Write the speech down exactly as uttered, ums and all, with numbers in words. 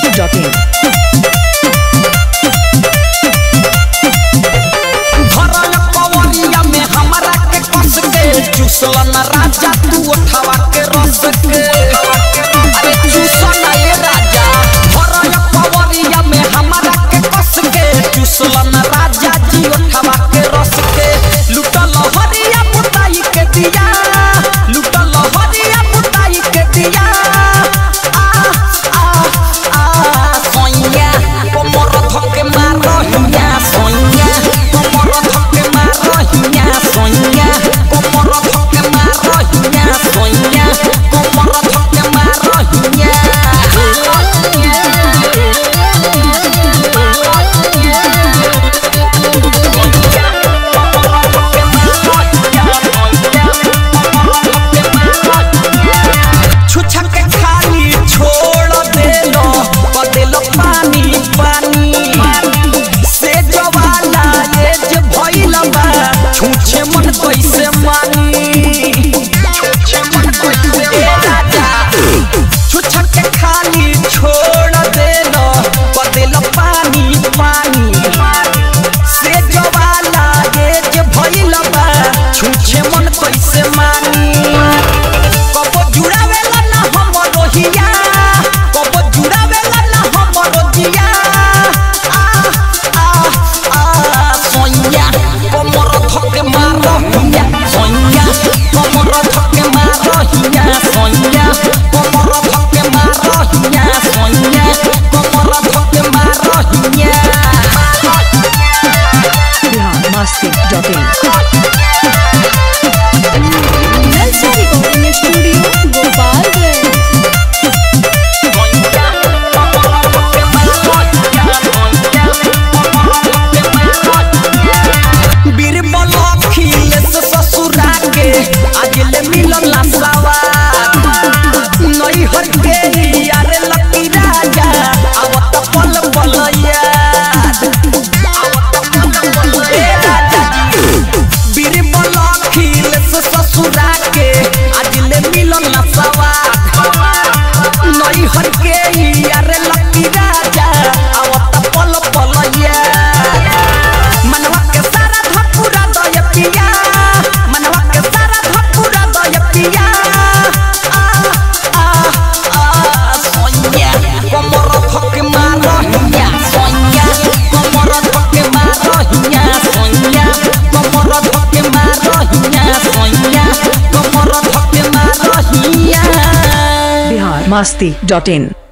Dot in. में हमारा के कस के चूसलन राजा तू उठावा के रस के अरे चूसन ये राजा भरल पवरिया में हमारा के कस के चूसलन राजा जी उठावा के रस के लुटल हरिया पुताई के दिया लुटल हरिया पुताई के दिया आ आ आ सोनिया कोमर धके मारहिया सोनिया कोमर धके मारहिया सोनिया कोमर धके मारहिया सोनिया कोमर धके मारहिया छुछा के खाली छोड़ देलो बदेलो पानी पानी से जवाला ये जे भइल बा छुछे मन कैसे मानी छुछे मन कैसे राजा छुछा के खाली छोड़ देलो बदेलो पानी पानी से जवाला ये जे भइल बा छुछे मन कैसे मानी कबो जुड़ावेला ना हमरो हिया कबो जुड़ावेला ना हमरो जिया आ आ आ सोनिया कोमर धके मारहिया सोनिया कोमर धके मारहिया सोनिया कोमर धके मारहिया सोनिया कोमर धके मारहिया Bihar Masti dot in. Studio Gopalganj. Birbal Akhilesh ससुरा के आज ले मिलन लासावा नई हर के यार लकी राजा आवत पल पल याद आवत पल पल राजा बीरबल अखिलेश ससुरा के आज ले मिलन लासावा नई हर के यार लकी राजा आवत पल पल याद मनवा के सारा धपुरा दय पिया मनवा के सारा धपुरा दय पिया आ आ आ सोनिया कोमर धके मारहिया सोनिया कोमर धके मारहिया सोनिया कोमर धके मारहिया सोनिया कोमर धके मारहिया बिहार मस्ती डॉट इन।